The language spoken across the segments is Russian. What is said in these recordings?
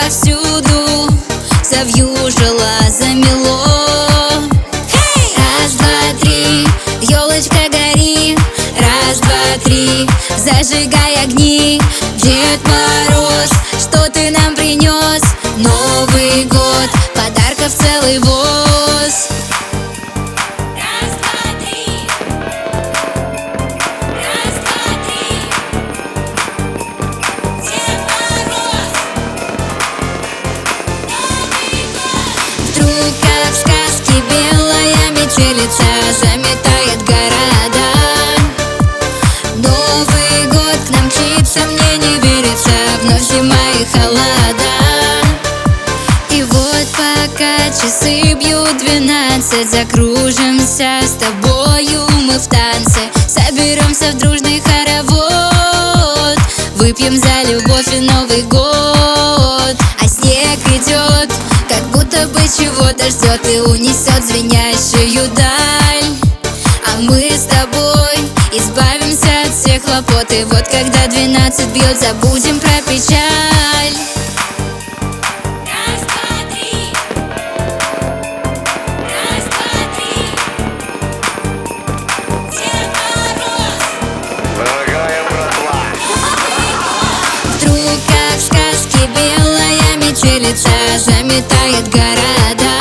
повсюду, завьюжило, замело. Раз, два, три, елочка гори. Раз, два, три, зажигай огни. Дед Мороз, что ты нам принес? Новый год, подарков целый воз. Раз, два, три. Раз, два, три. Дед Мороз, Новый год. Вдруг, как в сказке, белая метелица заметает города. Новый год к нам мчится, мне не верится, вновь зима и холода. И вот пока часы бьют 12, закружимся с тобою мы в танце. Соберемся в дружный хоровод, выпьем за любовь и Новый год. А снег идет, как будто бы чего-то ждет и унесет звенящую даль. А мы с тобой избавимся от всех хлопот. И вот когда 12 бьет, забудем про печаль. Раз, два, три. Раз, два, три. Дед Мороз, Дорогая братва, вдруг, как в сказке, белая метелица заметает города.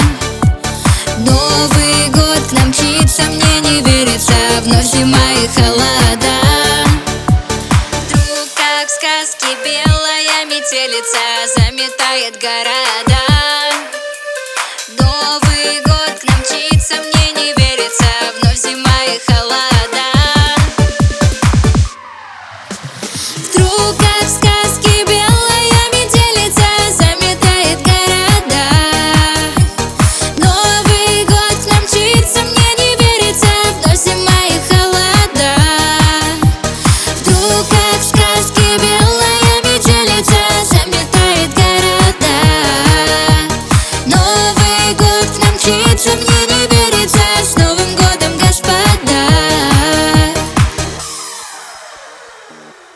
Новый год к нам мчится, мне не верится, вновь зима и холода. Вдруг, как в сказке, белая метелица заметает города. Новый год к нам мчится, мне не верится, вновь зима и холода. Вдруг, как в сказке, белая метелица заметает города. Новый год к нам мчится, мне не верится, вновь зима и холода. Вдруг, как в сказке, белая метелица заметает города. Новый год к нам мчится, мне не верится, с Новым годом, господа.